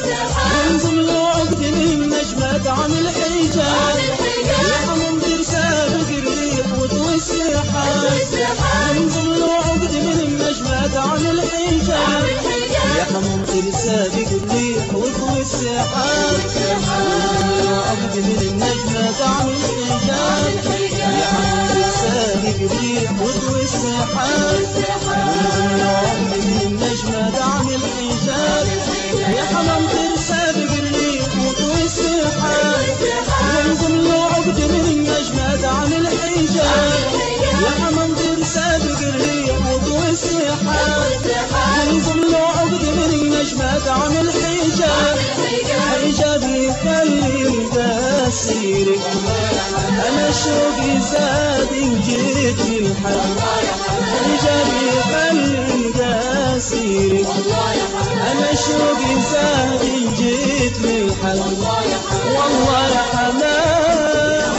ينظم له عقد من نجمة عن الحجاب، يا حمام ترسابق الريح وطوي السحاب. ينظم له عقد من نجمة عن الحجاب، يا حمام ترسابق الريح وطوي السحاب. ينظم له عقد من النجمة عن الحجاب، يا حمام ترسابق الريح وطوي السحاب. ينظم له عقد من النجمة عن الحجاب، يا حمام ترسابق الريح وطوي السحاب. ينظم له عقد من النجمة عن الحجاب، يا حمام ترسابق الريح وطوي السحاب. ينظم له عقد من النجمة عن الحجاب، حجابي خلي مداسيرك، أنا شوقي زاد إن جيت للحل. حجابي خلي مداسيرك، أنا شوقي زاد إن جيت للحل. والله يا حمام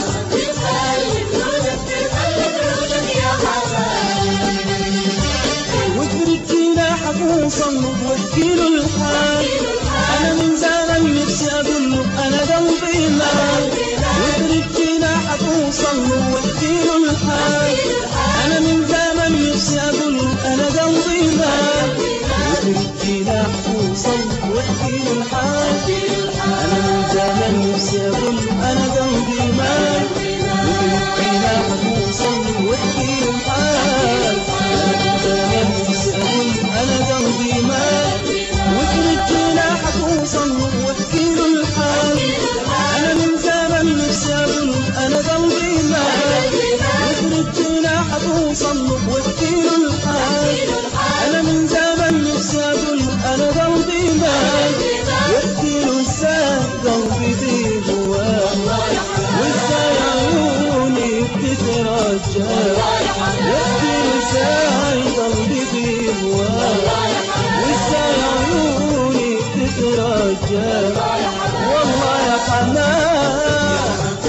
واجبر جناحك وصلب واحكي له الحال. أنا من زمان نفسي أقول له أنا قلبي معاك. واجبر جناحك وصلب واحكي له الحال. أنا من زمان نفسي أقول له أنا قلبي معاك. واجبر جناحك وصلب واحكي له الحال. أنا من زمان نفسي أقول له أنا قلبي معاك. واجبر جناحك وصلب واحكي له الحال. أنا من زمان نفسي أقول له أنا قلبي معاك. واجبر جناحك وصلب واحكي له الحال. أنا من زمان نفسي أقول له أنا قلبي معاك. واجبر جناحك وصلب واحكي له الحال. أنا من زمان نفسي أقول له أنا قلبي معاك. واحكي له إزاي قلبي في جواك، وإزاي عيوني بتترجاك. واحكي له إزاي قلبي في جواك، وإزاي عيوني بتترجاك. والله يا حمام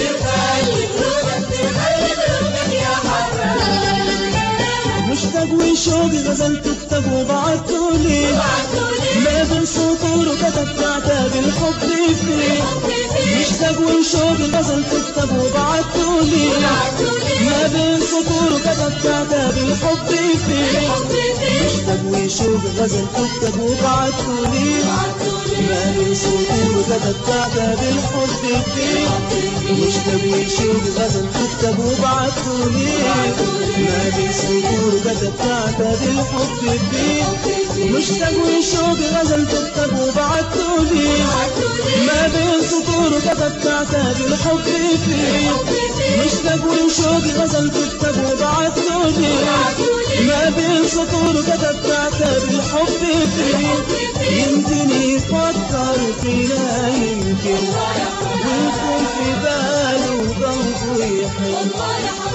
مشتاق وشوقي غزلت كتاب وبعتولي، ما بين سطور وكتبت عتاب الحب فيه. مشتاق وشوقي غزلت كتاب وبعتولي، ما بين سطور وكتبت عتاب الحب فيه. مشتاق وشوقي غزلت كتاب وبعتولي، ما بين سطور وكتبت عتاب الحب فيه. مشتاق وشوقي غزلت كتاب وبعتولي، ما بين سطور وكتبت عتاب الحب فيه. مشتاق وشوقي غزلت كتاب وبعتولي، ما بين سطور وكتبت عتاب الحب فيه. مشتاق وشوقي غزلت كتاب وبعتولي، ما بين سطور وكتبت عتاب الحب فيه. يمكن يفكر فينا، يمكن ويكون في باله وقلبه يحن.